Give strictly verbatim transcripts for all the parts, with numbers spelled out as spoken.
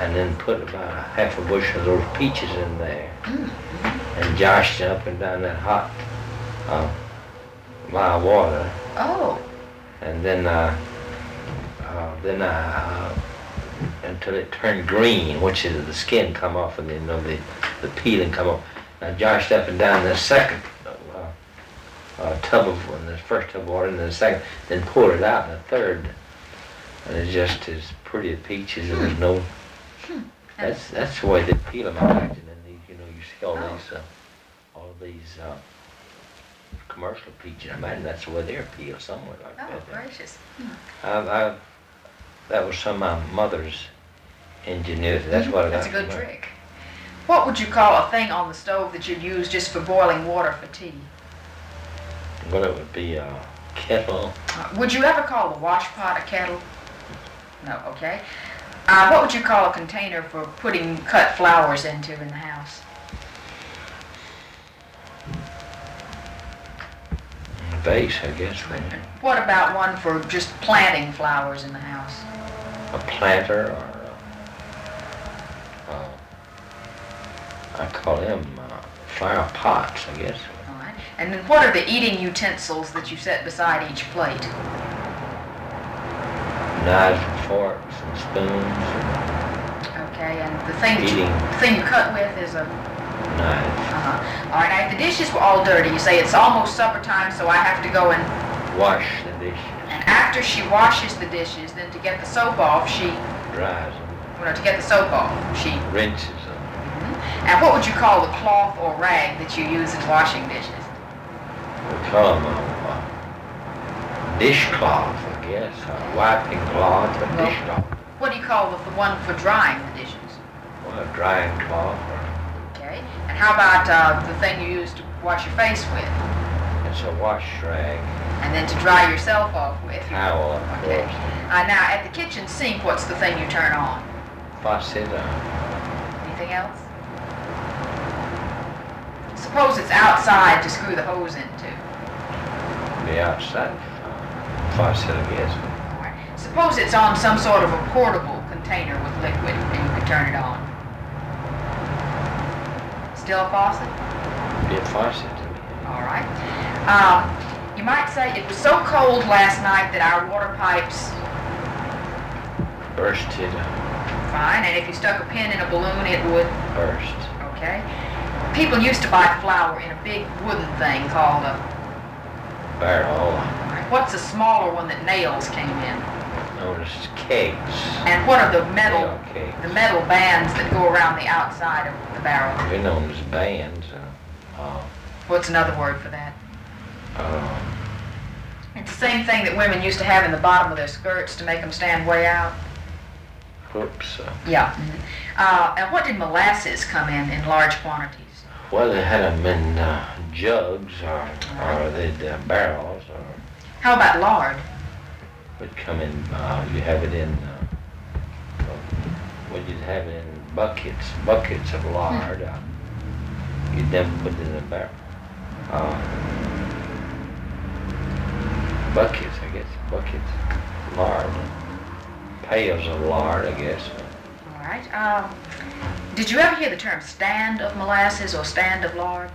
and then put about a half a bushel of those peaches in there, Mm-hmm. and joshed it up and down that hot uh, mild water, Oh. and then uh, uh, then I, uh, until it turned green, which is the skin come off, and then you know the the peeling come off. I joshed up and down the second uh, uh, tub of in the first tub of water, and then the second, then poured it out in the third, and it's just as pretty as peaches, and there's no. Hmm. That's that's the way they peel them, I imagine. And these, you know, you see all Oh. these uh, all these uh, commercial peaches. I imagine that's the way they're peeled, somewhere like Oh, that. gracious. Hmm. I've, I've, that was some of my mother's ingenuity. That's what I got That's a good from her. trick. What would you call a thing on the stove that you'd use just for boiling water for tea? Well, it would be a kettle. Uh, would you ever call the wash pot a kettle? No, okay. Uh, what would you call a container for putting cut flowers into in the house? A vase, I guess. wouldn't it? What about one for just planting flowers in the house? A planter, or uh, uh, I call them uh, flower pots, I guess. All right. And then what are the eating utensils that you set beside each plate? Knives and forks and spoons, Okay, and the thing that you, Eating. the thing you cut with is a... knives, Uh-huh. All right, now if the dishes were all dirty, you say it's almost supper time, so I have to go and... wash the dishes, And after she washes the dishes, then to get the soap off, she... dries them, Well, no, to get the soap off, she... rinses them. And what would you call the cloth or rag that you use in washing dishes? We call them a, a dishcloth, I guess, a wiping cloth, a Well- dishcloth. What do you call the, the one for drying the dishes? Well, a drying cloth, or Okay. And how about uh, the thing you use to wash your face with? it's a wash rag, And then to dry yourself off with? you- towel, of Okay. course, Uh, now, at the kitchen sink, what's the thing you turn on? faucet, uh, Anything else? Suppose it's outside to screw the hose into. the outside uh, faucet, I guess. All right. Suppose it's on some sort of a portable container with liquid and you can turn it on. Still a faucet? Be a faucet to me. All right. Um, you might say it was so cold last night that our water pipes, Bursted, uh, fine, and if you stuck a pin in a balloon, it would, burst. okay. People used to buy flour in a big wooden thing called a, Barrel, what's a smaller one that nails came in? known as kegs. And what are the metal, Nail kegs. the metal bands that go around the outside of the barrel? They're known as bands. Uh, uh, What's another word for that? uh, It's the same thing that women used to have in the bottom of their skirts to make them stand way out. whoops. Uh, Yeah. Uh, and what did molasses come in in large quantities? well, they had them in uh, jugs, or, or they'd uh, barrels, or How about lard? would come in. Uh, you have it in. Uh, well, you'd have it in buckets, buckets of lard. Uh, you'd then put it in a barrel. Uh, buckets, I guess. Buckets, lard, pails of lard, I guess. All right. Um, did you ever hear the term stand of molasses or stand of lard?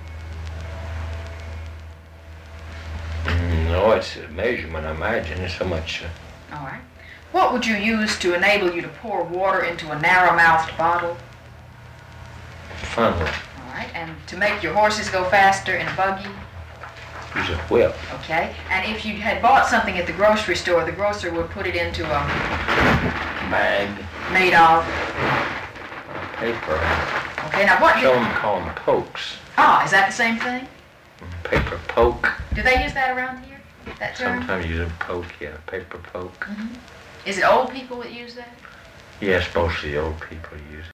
Mm, no, it's a measurement. I imagine it's so much. Uh, All right. What would you use to enable you to pour water into a narrow-mouthed bottle? funnel. All right. And to make your horses go faster in a buggy? Use a whip. Okay. And if you had bought something at the grocery store, the grocer would put it into a Bag. made of. Paper. Okay. Now what? Some of them call them pokes. Ah, is that the same thing? Paper poke. Do they use that around here? That term? Sometimes use a poke, yeah, paper poke. Mhm. Is it old people that use that? Yes, mostly old people use it.